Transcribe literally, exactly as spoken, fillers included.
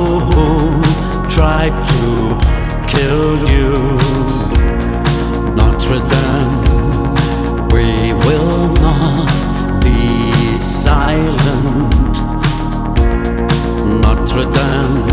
who tried to kill you. Notre Dame, we will not be silent. Notre Dame,